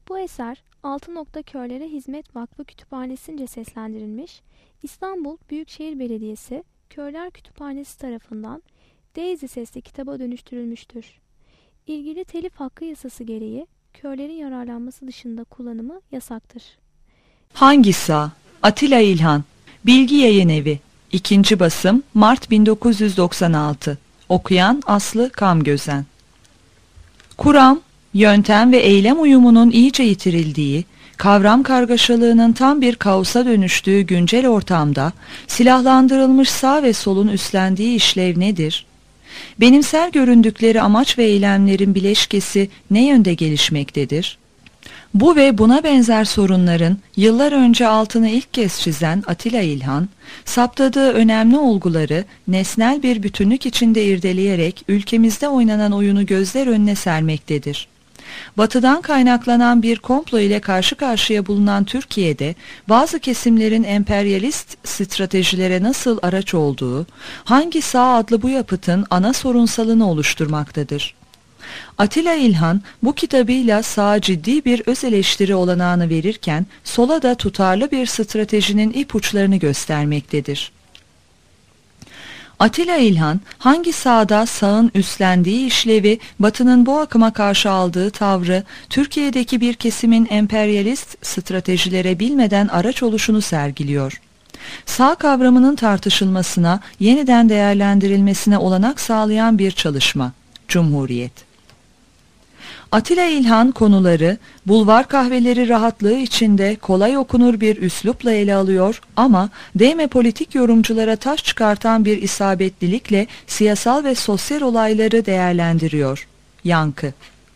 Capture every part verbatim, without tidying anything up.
Bu eser Altı Nokta Körlere Hizmet Vakfı Kütüphanesi'nce seslendirilmiş, İstanbul Büyükşehir Belediyesi Körler Kütüphanesi tarafından Daisy sesli kitaba dönüştürülmüştür. İlgili telif hakkı yasası gereği körlerin yararlanması dışında kullanımı yasaktır. Hangi Sağ? Atilla İlhan. Bilgi Yayınevi. İkinci basım Mart bin dokuz yüz doksan altı. Okuyan Aslı Kamgözen. Kuram, yöntem ve eylem uyumunun iyice yitirildiği, kavram kargaşalığının tam bir kaosa dönüştüğü güncel ortamda silahlandırılmış sağ ve solun üstlendiği işlev nedir? Benimser göründükleri amaç ve eylemlerin bileşkesi ne yönde gelişmektedir? Bu ve buna benzer sorunların yıllar önce altını ilk kez çizen Atilla İlhan, saptadığı önemli olguları nesnel bir bütünlük içinde irdeleyerek ülkemizde oynanan oyunu gözler önüne sermektedir. Batıdan kaynaklanan bir komplo ile karşı karşıya bulunan Türkiye'de bazı kesimlerin emperyalist stratejilere nasıl araç olduğu, hangi sağ adlı bu yapıtın ana sorunsalını oluşturmaktadır. Atilla İlhan bu kitabıyla sağa ciddi bir öz eleştiri olanağını verirken sola da tutarlı bir stratejinin ipuçlarını göstermektedir. Atilla İlhan hangi sağda sağın üstlendiği işlevi, Batı'nın bu akıma karşı aldığı tavrı, Türkiye'deki bir kesimin emperyalist stratejilere bilmeden araç oluşunu sergiliyor. Sağ kavramının tartışılmasına, yeniden değerlendirilmesine olanak sağlayan bir çalışma. Cumhuriyet. Atilla İlhan konuları, bulvar kahveleri rahatlığı içinde kolay okunur bir üslupla ele alıyor ama değme politik yorumculara taş çıkartan bir isabetlilikle siyasal ve sosyal olayları değerlendiriyor. Yankı.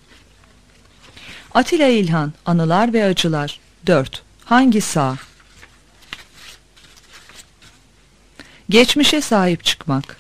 Atilla İlhan, Anılar ve Acılar. dört. Hangi sağ? Geçmişe sahip çıkmak.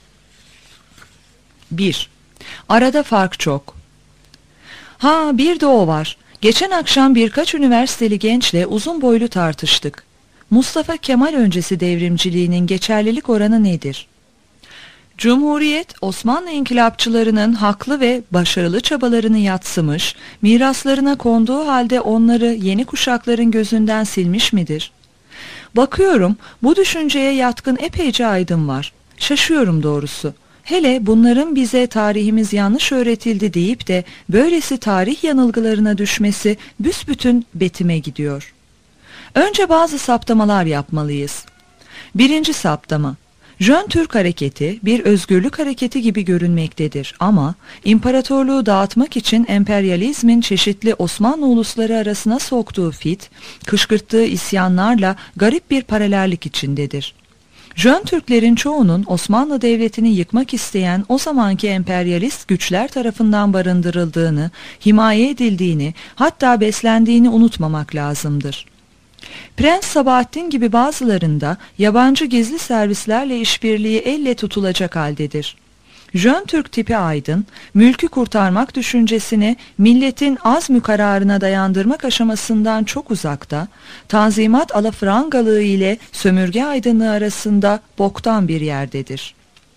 bir. Arada fark çok. Ha, bir de o var. Geçen akşam birkaç üniversiteli gençle uzun boylu tartıştık. Mustafa Kemal öncesi devrimciliğinin geçerlilik oranı nedir? Cumhuriyet, Osmanlı inkılapçılarının haklı ve başarılı çabalarını yadsımış, miraslarına konduğu halde onları yeni kuşakların gözünden silmiş midir? Bakıyorum, bu düşünceye yatkın epeyce aydın var. Şaşıyorum doğrusu. Hele bunların bize tarihimiz yanlış öğretildi deyip de böylesi tarih yanılgılarına düşmesi büsbütün betime gidiyor. Önce bazı saptamalar yapmalıyız. Birinci saptama. Jön Türk hareketi bir özgürlük hareketi gibi görünmektedir ama imparatorluğu dağıtmak için emperyalizmin çeşitli Osmanlı ulusları arasına soktuğu fit, kışkırttığı isyanlarla garip bir paralellik içindedir. Jön Türklerin çoğunun Osmanlı Devleti'ni yıkmak isteyen o zamanki emperyalist güçler tarafından barındırıldığını, himaye edildiğini, hatta beslendiğini unutmamak lazımdır. Prens Sabahattin gibi bazılarında yabancı gizli servislerle işbirliği elle tutulacak haldedir. Jön Türk tipi aydın, mülkü kurtarmak düşüncesini milletin azmü kararına dayandırmak aşamasından çok uzakta, Tanzimat alafrangalığı ile sömürge aydınlığı arasında boktan bir yerdedir.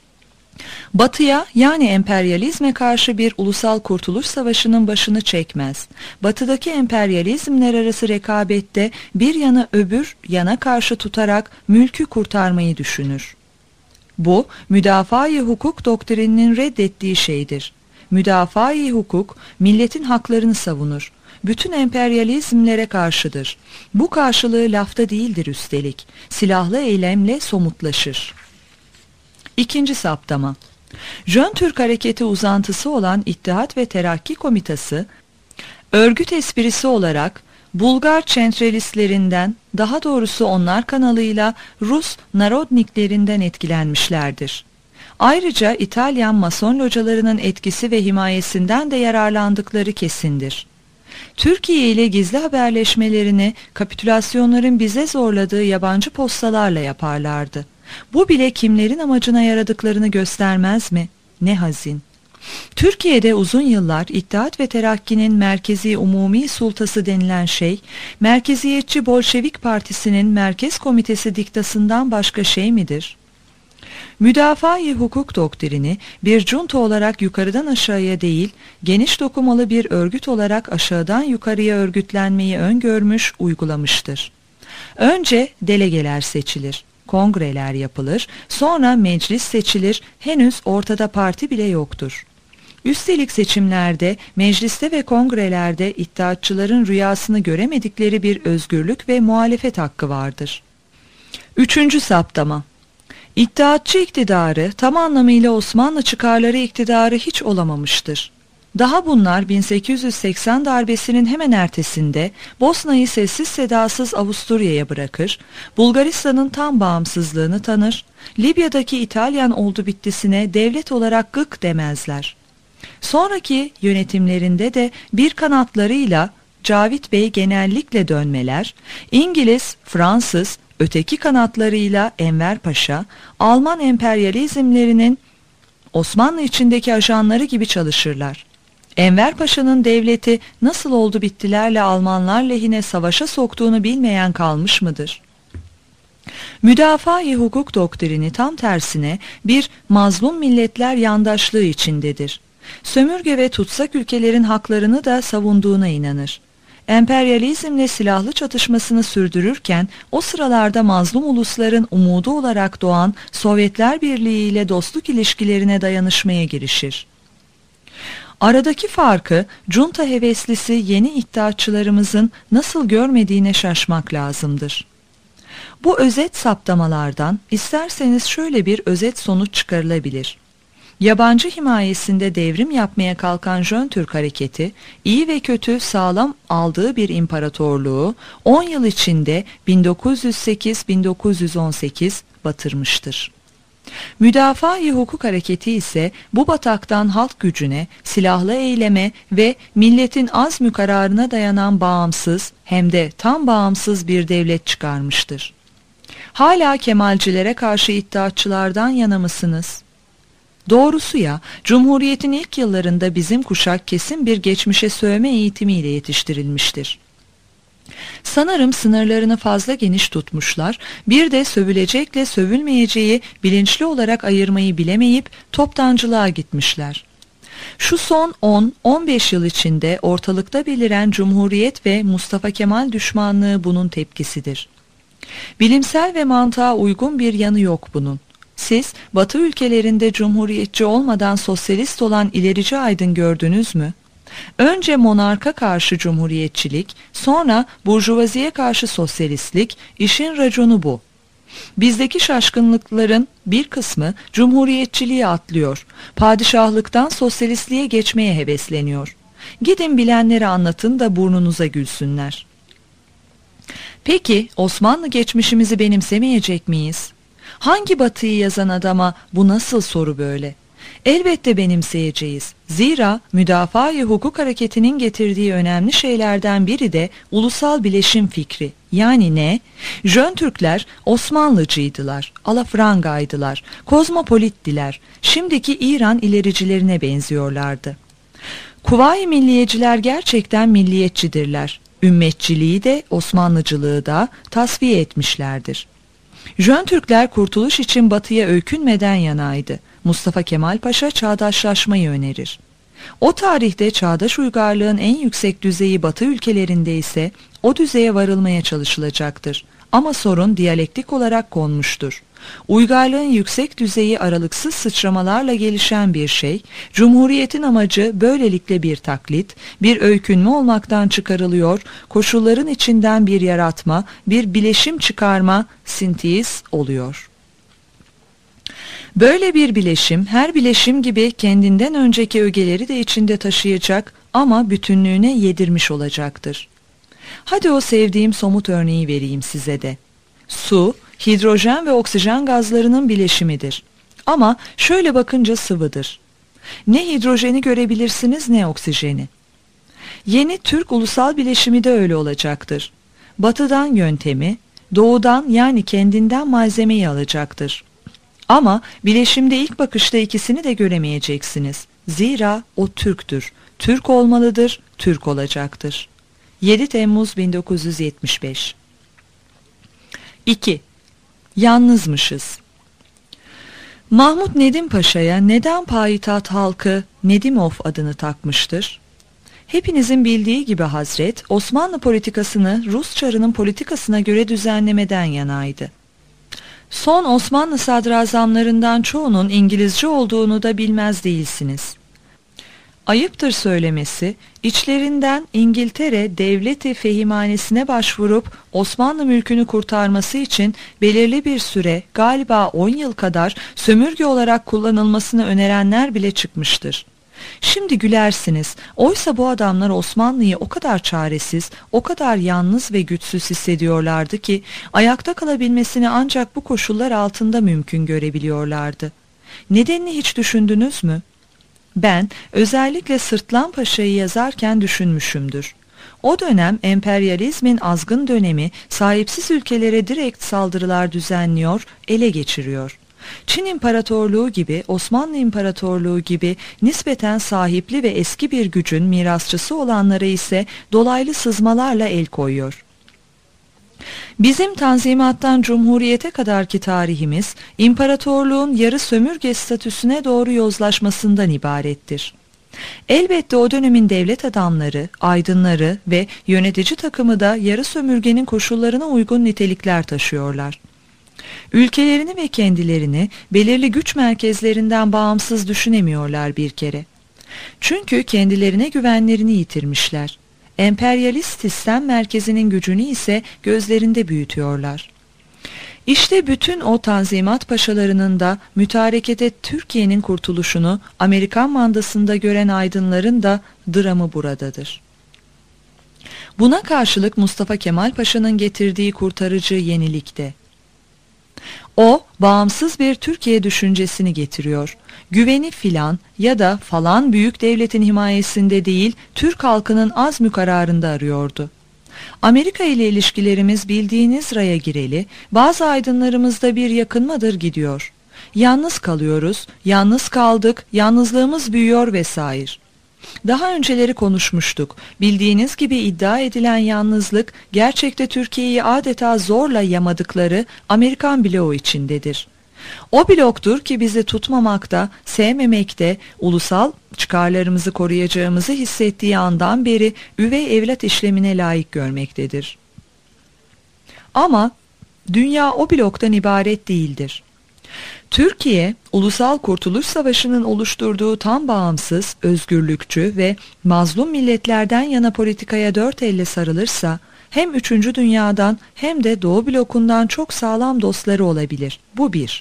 Batıya yani emperyalizme karşı bir ulusal kurtuluş savaşının başını çekmez. Batıdaki emperyalizmler arası rekabette bir yanı öbür yana karşı tutarak mülkü kurtarmayı düşünür. Bu, müdafaa-i hukuk doktrininin reddettiği şeydir. Müdafaa-i hukuk, milletin haklarını savunur. Bütün emperyalizmlere karşıdır. Bu karşılığı lafta değildir üstelik. Silahlı eylemle somutlaşır. İkinci saptama. Jön Türk hareketi uzantısı olan İttihat ve Terakki Komitası, örgüt esprisi olarak Bulgar çentralistlerinden, daha doğrusu onlar kanalıyla Rus narodniklerinden etkilenmişlerdir. Ayrıca İtalyan Mason localarının etkisi ve himayesinden de yararlandıkları kesindir. Türkiye ile gizli haberleşmelerini kapitülasyonların bize zorladığı yabancı postalarla yaparlardı. Bu bile kimlerin amacına yaradıklarını göstermez mi? Ne hazin. Türkiye'de uzun yıllar İttihat ve Terakki'nin merkezi umumi sultası denilen şey, merkeziyetçi Bolşevik Partisi'nin merkez komitesi diktasından başka şey midir? Müdafaa-i hukuk doktrini bir junta olarak yukarıdan aşağıya değil, geniş dokumalı bir örgüt olarak aşağıdan yukarıya örgütlenmeyi öngörmüş, uygulamıştır. Önce delegeler seçilir, kongreler yapılır, sonra meclis seçilir, henüz ortada parti bile yoktur. Üstelik seçimlerde, mecliste ve kongrelerde iddiatçıların rüyasını göremedikleri bir özgürlük ve muhalefet hakkı vardır. Üçüncü saptama. İddiatçı iktidarı tam anlamıyla Osmanlı çıkarları iktidarı hiç olamamıştır. Daha bunlar bin sekiz yüz seksen darbesinin hemen ertesinde Bosna'yı sessiz sedasız Avusturya'ya bırakır, Bulgaristan'ın tam bağımsızlığını tanır, Libya'daki İtalyan oldu bittisine devlet olarak gık demezler. Sonraki yönetimlerinde de bir kanatlarıyla Cavit Bey genellikle dönmeler, İngiliz, Fransız, öteki kanatlarıyla Enver Paşa, Alman emperyalizmlerinin Osmanlı içindeki ajanları gibi çalışırlar. Enver Paşa'nın devleti nasıl oldu bittilerle Almanlar lehine savaşa soktuğunu bilmeyen kalmış mıdır? Müdafaa-i hukuk doktrini tam tersine bir mazlum milletler yandaşlığı içindedir. Sömürge ve tutsak ülkelerin haklarını da savunduğuna inanır. Emperyalizmle silahlı çatışmasını sürdürürken o sıralarda mazlum ulusların umudu olarak doğan Sovyetler Birliği ile dostluk ilişkilerine dayanışmaya girişir. Aradaki farkı junta heveslisi yeni iddiatçılarımızın nasıl görmediğine şaşmak lazımdır. Bu özet saptamalardan isterseniz şöyle bir özet sonuç çıkarılabilir. Yabancı himayesinde devrim yapmaya kalkan Jön Türk hareketi, iyi ve kötü sağlam aldığı bir imparatorluğu on yıl içinde bin dokuz yüz sekiz bin dokuz yüz on sekiz batırmıştır. Müdafaa-i hukuk hareketi ise bu bataktan halk gücüne, silahlı eyleme ve milletin azmü kararına dayanan bağımsız hem de tam bağımsız bir devlet çıkarmıştır. Hala Kemalcilere karşı iddiatçılardan yana mısınız? Doğrusu ya, Cumhuriyet'in ilk yıllarında bizim kuşak kesin bir geçmişe sövme eğitimiyle yetiştirilmiştir. Sanırım sınırlarını fazla geniş tutmuşlar, bir de sövülecekle sövülmeyeceği bilinçli olarak ayırmayı bilemeyip toptancılığa gitmişler. Şu son on on beş yıl içinde ortalıkta beliren Cumhuriyet ve Mustafa Kemal düşmanlığı bunun tepkisidir. Bilimsel ve mantığa uygun bir yanı yok bunun. Siz Batı ülkelerinde cumhuriyetçi olmadan sosyalist olan ilerici aydın gördünüz mü? Önce monarka karşı cumhuriyetçilik, sonra burjuvaziye karşı sosyalistlik, işin raconu bu. Bizdeki şaşkınlıkların bir kısmı cumhuriyetçiliğe atlıyor, padişahlıktan sosyalistliğe geçmeye hevesleniyor. Gidin bilenleri anlatın da burnunuza gülsünler. Peki Osmanlı geçmişimizi benimsemeyecek miyiz? Hangi Batı'yı yazan adama bu nasıl soru böyle? Elbette benimseyeceğiz. Zira müdafaa-i hukuk hareketinin getirdiği önemli şeylerden biri de ulusal bileşim fikri. Yani ne? Jön Türkler Osmanlıcıydılar, alafrangaydılar, kozmopolittiler, şimdiki İran ilericilerine benziyorlardı. Kuvayi milliyeciler gerçekten milliyetçidirler. Ümmetçiliği de Osmanlıcılığı da tasfiye etmişlerdir. Jön Türkler kurtuluş için Batı'ya öykünmeden yanaydı. Mustafa Kemal Paşa çağdaşlaşmayı önerir. O tarihte çağdaş uygarlığın en yüksek düzeyi Batı ülkelerinde ise o düzeye varılmaya çalışılacaktır. Ama sorun diyalektik olarak konmuştur. Uygarlığın yüksek düzeyi aralıksız sıçramalarla gelişen bir şey, Cumhuriyetin amacı böylelikle bir taklit, bir öykünme olmaktan çıkarılıyor, koşulların içinden bir yaratma, bir bileşim çıkarma, sintiz oluyor. Böyle bir bileşim, her bileşim gibi kendinden önceki ögeleri de içinde taşıyacak ama bütünlüğüne yedirmiş olacaktır. Hadi o sevdiğim somut örneği vereyim size de. Su, hidrojen ve oksijen gazlarının bileşimidir. Ama şöyle bakınca sıvıdır. Ne hidrojeni görebilirsiniz ne oksijeni. Yeni Türk ulusal bileşimi de öyle olacaktır. Batıdan yöntemi, doğudan yani kendinden malzemeyi alacaktır. Ama bileşimde ilk bakışta ikisini de göremeyeceksiniz. Zira o Türktür. Türk olmalıdır, Türk olacaktır. yedi Temmuz bin dokuz yüz yetmiş beş. iki. Yalnızmışız. Mahmut Nedim Paşa'ya neden payitaht halkı Nedimov adını takmıştır? Hepinizin bildiği gibi Hazret, Osmanlı politikasını Rus Çarı'nın politikasına göre düzenlemeden yanaydı. Son Osmanlı sadrazamlarından çoğunun İngilizce olduğunu da bilmez değilsiniz. Ayıptır söylemesi, içlerinden İngiltere Devleti Fehimhanesi'ne başvurup Osmanlı mülkünü kurtarması için belirli bir süre, galiba on yıl kadar sömürge olarak kullanılmasını önerenler bile çıkmıştır. Şimdi gülersiniz, oysa bu adamlar Osmanlı'yı o kadar çaresiz, o kadar yalnız ve güçsüz hissediyorlardı ki ayakta kalabilmesini ancak bu koşullar altında mümkün görebiliyorlardı. Nedenini hiç düşündünüz mü? Ben özellikle Sırtlan Paşa'yı yazarken düşünmüşümdür. O dönem emperyalizmin azgın dönemi, sahipsiz ülkelere direkt saldırılar düzenliyor, ele geçiriyor. Çin İmparatorluğu gibi, Osmanlı İmparatorluğu gibi nispeten sahipli ve eski bir gücün mirasçısı olanlara ise dolaylı sızmalarla el koyuyor. Bizim Tanzimat'tan Cumhuriyete kadarki tarihimiz, imparatorluğun yarı sömürge statüsüne doğru yozlaşmasından ibarettir. Elbette o dönemin devlet adamları, aydınları ve yönetici takımı da yarı sömürgenin koşullarına uygun nitelikler taşıyorlar. Ülkelerini ve kendilerini belirli güç merkezlerinden bağımsız düşünemiyorlar bir kere. Çünkü kendilerine güvenlerini yitirmişler. Emperyalist sistem merkezinin gücünü ise gözlerinde büyütüyorlar. İşte bütün o Tanzimat paşalarının da mütarekete Türkiye'nin kurtuluşunu Amerikan mandasında gören aydınların da dramı buradadır. Buna karşılık Mustafa Kemal Paşa'nın getirdiği kurtarıcı yenilikte. O, bağımsız bir Türkiye düşüncesini getiriyor. Güveni filan ya da falan büyük devletin himayesinde değil, Türk halkının azmü kararında arıyordu. Amerika ile ilişkilerimiz bildiğiniz raya gireli, bazı aydınlarımızda bir yakınmadır gidiyor. Yalnız kalıyoruz, yalnız kaldık, yalnızlığımız büyüyor vesaire. Daha önceleri konuşmuştuk. Bildiğiniz gibi iddia edilen yalnızlık, gerçekte Türkiye'yi adeta zorla yamadıkları Amerikan bloğu içindedir. O bloktur ki bizi tutmamakta, sevmemekte, ulusal çıkarlarımızı koruyacağımızı hissettiği andan beri üvey evlat işlemine layık görmektedir. Ama dünya o bloktan ibaret değildir. Türkiye, Ulusal Kurtuluş Savaşı'nın oluşturduğu tam bağımsız, özgürlükçü ve mazlum milletlerden yana politikaya dört elle sarılırsa, hem üçüncü dünyadan hem de Doğu blokundan çok sağlam dostları olabilir. Bu bir.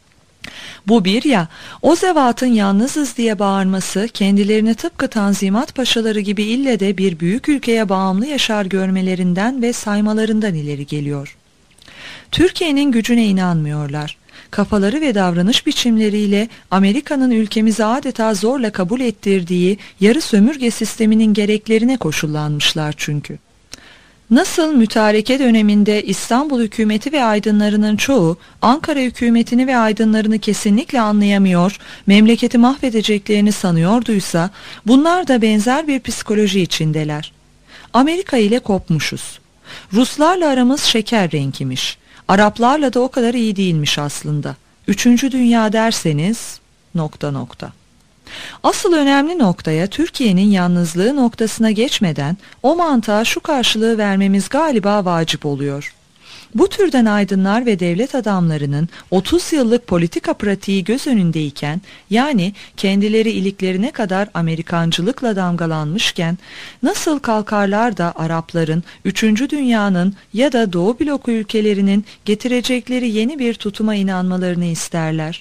Bu bir ya, o zevatın yalnızız diye bağırması, kendilerini tıpkı Tanzimat paşaları gibi ille de bir büyük ülkeye bağımlı yaşar görmelerinden ve saymalarından ileri geliyor. Türkiye'nin gücüne inanmıyorlar. Kafaları ve davranış biçimleriyle Amerika'nın ülkemizi adeta zorla kabul ettirdiği yarı sömürge sisteminin gereklerine koşullanmışlar çünkü. Nasıl mütareke döneminde İstanbul hükümeti ve aydınlarının çoğu Ankara hükümetini ve aydınlarını kesinlikle anlayamıyor, memleketi mahvedeceklerini sanıyorduysa, bunlar da benzer bir psikoloji içindeler. Amerika ile kopmuşuz. Ruslarla aramız şeker renkimiş. Araplarla da o kadar iyi değilmiş aslında. Üçüncü dünya derseniz nokta nokta. Asıl önemli noktaya Türkiye'nin yalnızlığı noktasına geçmeden o mantığa şu karşılığı vermemiz galiba vacip oluyor. Bu türden aydınlar ve devlet adamlarının otuz yıllık politika pratiği göz önündeyken, yani kendileri iliklerine kadar Amerikancılıkla damgalanmışken, nasıl kalkarlar da Arapların, üçüncü dünyanın ya da Doğu bloku ülkelerinin getirecekleri yeni bir tutuma inanmalarını isterler?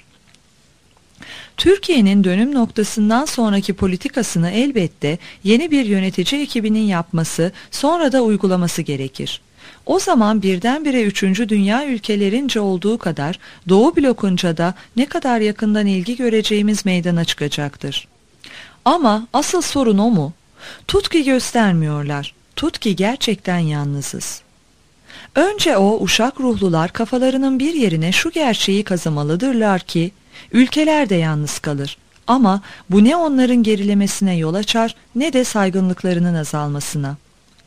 Türkiye'nin dönüm noktasından sonraki politikasını elbette yeni bir yönetici ekibinin yapması, sonra da uygulaması gerekir. O zaman birdenbire üçüncü dünya ülkelerince olduğu kadar Doğu blokunca da ne kadar yakından ilgi göreceğimiz meydana çıkacaktır. Ama asıl sorun o mu? Tut ki göstermiyorlar. Tut ki gerçekten yalnızız. Önce o uşak ruhlular kafalarının bir yerine şu gerçeği kazımalıdırlar ki, ülkeler de yalnız kalır. Ama bu ne onların gerilemesine yol açar ne de saygınlıklarının azalmasına.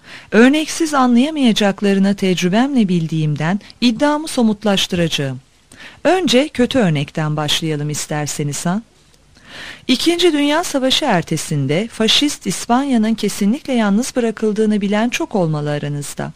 Örneksiz anlayamayacaklarını tecrübemle bildiğimden iddiamı somutlaştıracağım. Önce kötü örnekten başlayalım isterseniz ha. İkinci Dünya Savaşı ertesinde faşist İspanya'nın kesinlikle yalnız bırakıldığını bilen çok olmalı aranızda.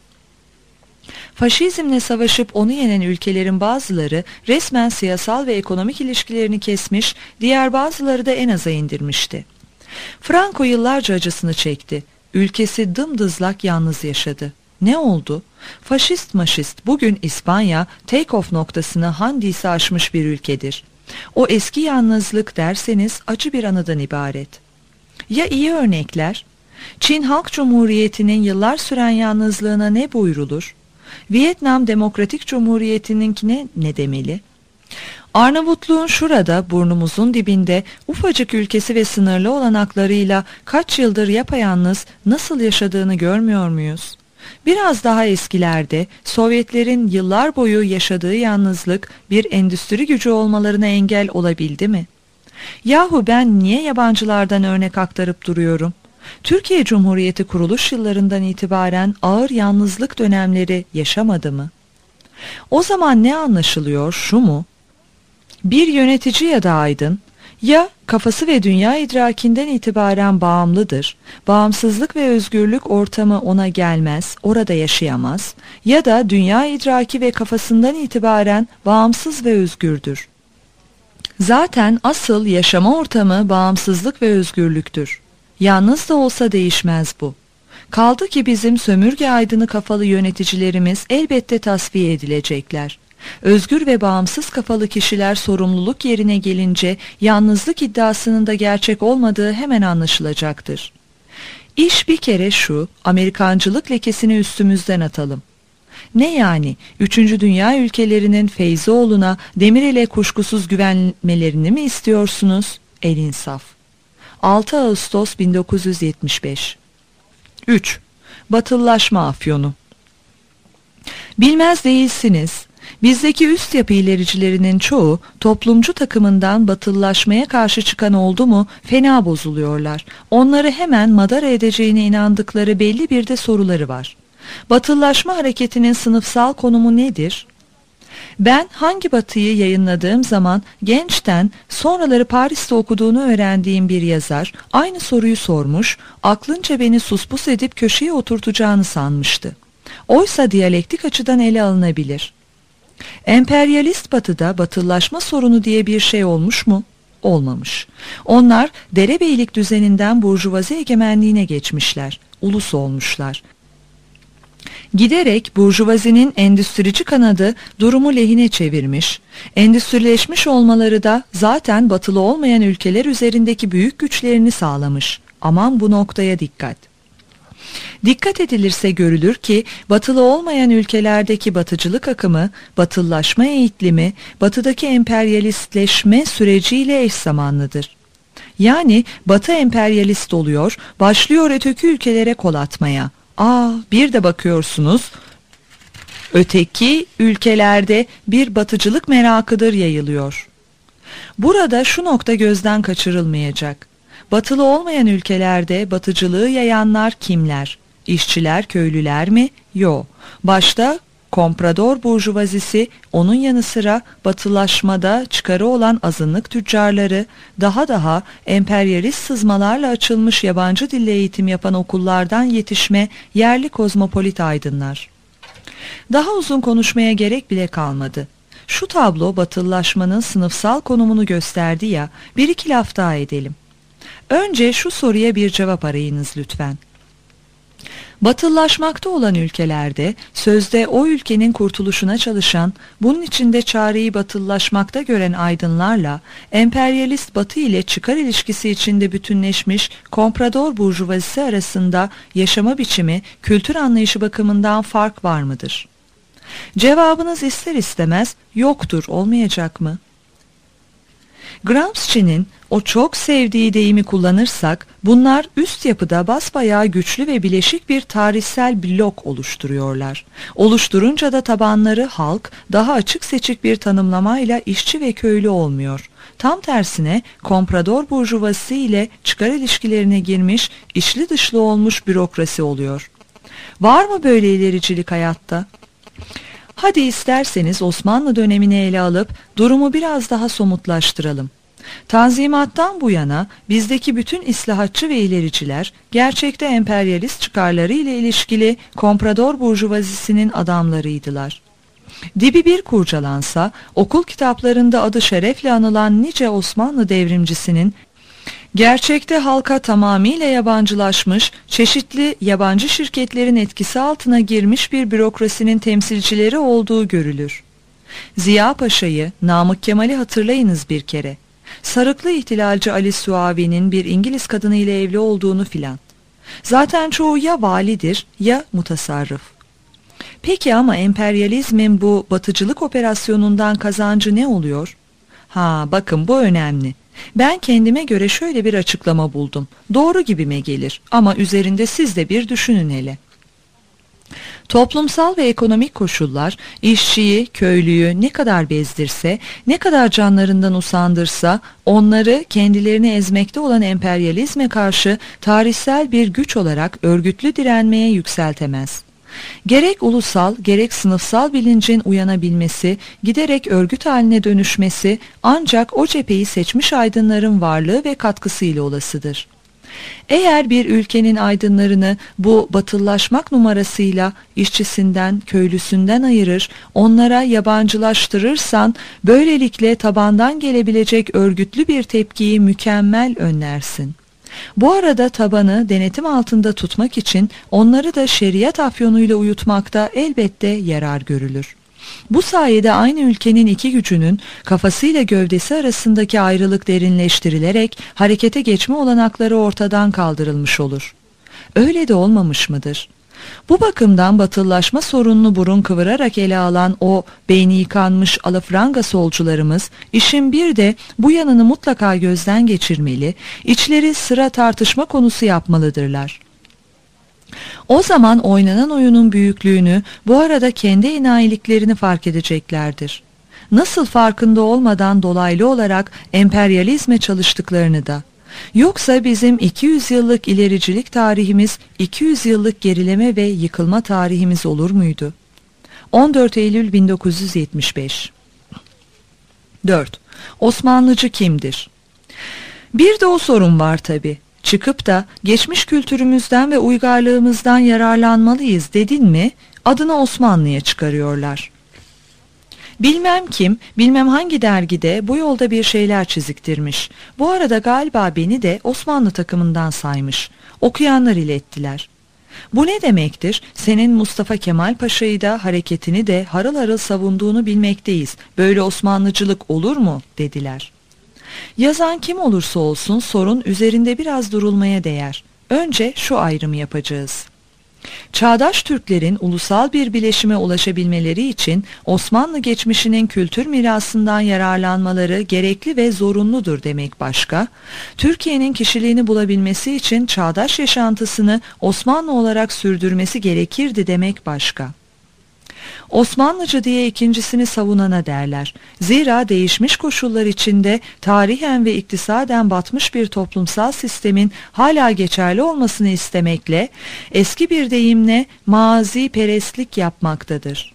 Faşizmle savaşıp onu yenen ülkelerin bazıları resmen siyasal ve ekonomik ilişkilerini kesmiş, diğer bazıları da en aza indirmişti. Franco yıllarca acısını çekti. Ülkesi dımdızlak yalnız yaşadı. Ne oldu? Faşist maşist bugün İspanya take-off noktasını handise aşmış bir ülkedir. O eski yalnızlık derseniz acı bir anıdan ibaret. Ya iyi örnekler? Çin Halk Cumhuriyeti'nin yıllar süren yalnızlığına ne buyrulur? Vietnam Demokratik Cumhuriyeti'ninkine ne demeli? Arnavutluğun şurada burnumuzun dibinde ufacık ülkesi ve sınırlı olanaklarıyla kaç yıldır yapayalnız nasıl yaşadığını görmüyor muyuz? Biraz daha eskilerde Sovyetlerin yıllar boyu yaşadığı yalnızlık bir endüstri gücü olmalarına engel olabildi mi? Yahu ben niye yabancılardan örnek aktarıp duruyorum? Türkiye Cumhuriyeti kuruluş yıllarından itibaren ağır yalnızlık dönemleri yaşamadı mı? O zaman ne anlaşılıyor, şu mu? Bir yönetici ya da aydın, ya kafası ve dünya idrakinden itibaren bağımlıdır, bağımsızlık ve özgürlük ortamı ona gelmez, orada yaşayamaz, ya da dünya idraki ve kafasından itibaren bağımsız ve özgürdür. Zaten asıl yaşama ortamı bağımsızlık ve özgürlüktür. Yalnız da olsa değişmez bu. Kaldı ki bizim sömürge aydını kafalı yöneticilerimiz elbette tasfiye edilecekler. Özgür ve bağımsız kafalı kişiler sorumluluk yerine gelince yalnızlık iddiasının da gerçek olmadığı hemen anlaşılacaktır. İş bir kere şu, Amerikancılık lekesini üstümüzden atalım. Ne yani, üçüncü Dünya ülkelerinin Feyzoğlu'na Demirel'e kuşkusuz güvenmelerini mi istiyorsunuz? El insaf. altı Ağustos bin dokuz yüz yetmiş beş. üç. Batılılaşma afyonu. Bilmez değilsiniz. Bizdeki üst yapı ilericilerinin çoğu toplumcu takımından batılılaşmaya karşı çıkan oldu mu fena bozuluyorlar. Onları hemen madara edeceğine inandıkları belli bir de soruları var. Batılılaşma hareketinin sınıfsal konumu nedir? Ben hangi batıyı yayınladığım zaman gençten sonraları Paris'te okuduğunu öğrendiğim bir yazar aynı soruyu sormuş, aklınca beni suspus edip köşeye oturtacağını sanmıştı. Oysa diyalektik açıdan ele alınabilir. Emperyalist batıda batılılaşma sorunu diye bir şey olmuş mu? Olmamış. Onlar derebeylik düzeninden burjuvazi egemenliğine geçmişler, ulus olmuşlar. Giderek burjuvazinin endüstrici kanadı durumu lehine çevirmiş, endüstrileşmiş olmaları da zaten batılı olmayan ülkeler üzerindeki büyük güçlerini sağlamış. Aman bu noktaya dikkat. Dikkat edilirse görülür ki batılı olmayan ülkelerdeki batıcılık akımı, batıllaşma eğitimi, batıdaki emperyalistleşme süreciyle eş zamanlıdır. Yani batı emperyalist oluyor, başlıyor öteki ülkelere kol atmaya. Aa, bir de bakıyorsunuz, öteki ülkelerde bir batıcılık merakıdır yayılıyor. Burada şu nokta gözden kaçırılmayacak. Batılı olmayan ülkelerde batıcılığı yayanlar kimler? İşçiler, köylüler mi? Yo. Başta komprador burjuvazisi, onun yanı sıra batılaşmada çıkarı olan azınlık tüccarları, daha daha emperyalist sızmalarla açılmış yabancı dille eğitim yapan okullardan yetişme yerli kozmopolit aydınlar. Daha uzun konuşmaya gerek bile kalmadı. Şu tablo batılılaşmanın sınıfsal konumunu gösterdi ya, bir iki laf daha edelim. Önce şu soruya bir cevap arayınız lütfen. Batılılaşmakta olan ülkelerde sözde o ülkenin kurtuluşuna çalışan, bunun içinde çareyi batılılaşmakta gören aydınlarla emperyalist batı ile çıkar ilişkisi içinde bütünleşmiş komprador burjuvazisi arasında yaşama biçimi, kültür anlayışı bakımından fark var mıdır? Cevabınız ister istemez yoktur, olmayacak mı? Gramsci'nin o çok sevdiği deyimi kullanırsak, bunlar üst yapıda basbayağı güçlü ve bileşik bir tarihsel blok oluşturuyorlar. Oluşturunca da tabanları halk, daha açık seçik bir tanımlamayla işçi ve köylü olmuyor. Tam tersine komprador burjuvazisi ile çıkar ilişkilerine girmiş, içli dışlı olmuş bürokrasi oluyor. Var mı böyle ilericilik hayatta? Hadi isterseniz Osmanlı dönemini ele alıp durumu biraz daha somutlaştıralım. Tanzimattan bu yana bizdeki bütün islahatçı ve ilericiler gerçekte emperyalist çıkarları ile ilişkili komprador burjuvazisinin adamlarıydılar. Dibi bir kurcalansa okul kitaplarında adı şerefle anılan nice Osmanlı devrimcisinin gerçekte halka tamamıyla yabancılaşmış, çeşitli yabancı şirketlerin etkisi altına girmiş bir bürokrasinin temsilcileri olduğu görülür. Ziya Paşa'yı, Namık Kemal'i hatırlayınız bir kere. Sarıklı ihtilalci Ali Suavi'nin bir İngiliz kadını ile evli olduğunu filan. Zaten çoğu ya validir ya mutasarrıf. Peki ama emperyalizmin bu batıcılık operasyonundan kazancı ne oluyor? Ha bakın bu önemli. Ben kendime göre şöyle bir açıklama buldum. Doğru gibime gelir ama üzerinde siz de bir düşünün hele. Toplumsal ve ekonomik koşullar işçiyi, köylüyü ne kadar bezdirse, ne kadar canlarından usandırsa onları kendilerini ezmekte olan emperyalizme karşı tarihsel bir güç olarak örgütlü direnmeye yükseltemez. Gerek ulusal gerek sınıfsal bilincin uyanabilmesi, giderek örgüt haline dönüşmesi ancak o cepheyi seçmiş aydınların varlığı ve katkısıyla olasıdır. Eğer bir ülkenin aydınlarını bu batıllaşmak numarasıyla işçisinden, köylüsünden ayırır, onlara yabancılaştırırsan, böylelikle tabandan gelebilecek örgütlü bir tepkiyi mükemmel önlersin. Bu arada tabanı denetim altında tutmak için onları da şeriat afyonuyla uyutmakta elbette yarar görülür. Bu sayede aynı ülkenin iki gücünün kafasıyla gövdesi arasındaki ayrılık derinleştirilerek harekete geçme olanakları ortadan kaldırılmış olur. Öyle de olmamış mıdır? Bu bakımdan batıllaşma sorununu burun kıvırarak ele alan o beyni yıkanmış alafranga solcularımız işin bir de bu yanını mutlaka gözden geçirmeli, içleri sıra tartışma konusu yapmalıdırlar. O zaman oynanan oyunun büyüklüğünü, bu arada kendi enayiliklerini fark edeceklerdir. Nasıl farkında olmadan dolaylı olarak emperyalizme çalıştıklarını da. Yoksa bizim iki yüz yıllık ilericilik tarihimiz iki yüz yıllık gerileme ve yıkılma tarihimiz olur muydu? on dört Eylül bin dokuz yüz yetmiş beş. dört. Osmanlıcı kimdir? Bir de o sorun var tabii. Çıkıp da geçmiş kültürümüzden ve uygarlığımızdan yararlanmalıyız dedin mi adını Osmanlı'ya çıkarıyorlar. Bilmem kim, bilmem hangi dergide bu yolda bir şeyler çiziktirmiş. Bu arada galiba beni de Osmanlı takımından saymış. Okuyanlar ilettiler. Bu ne demektir? Senin Mustafa Kemal Paşa'yı da hareketini de harıl harıl savunduğunu bilmekteyiz. Böyle Osmanlıcılık olur mu? Dediler. Yazan kim olursa olsun sorun üzerinde biraz durulmaya değer. Önce şu ayrımı yapacağız. Çağdaş Türklerin ulusal bir bileşime ulaşabilmeleri için Osmanlı geçmişinin kültür mirasından yararlanmaları gerekli ve zorunludur demek başka, Türkiye'nin kişiliğini bulabilmesi için çağdaş yaşantısını Osmanlı olarak sürdürmesi gerekirdi demek başka. Osmanlıcı diye ikincisini savunana derler. Zira değişmiş koşullar içinde tarihen ve iktisaden batmış bir toplumsal sistemin hala geçerli olmasını istemekle, eski bir deyimle mazi perestlik yapmaktadır.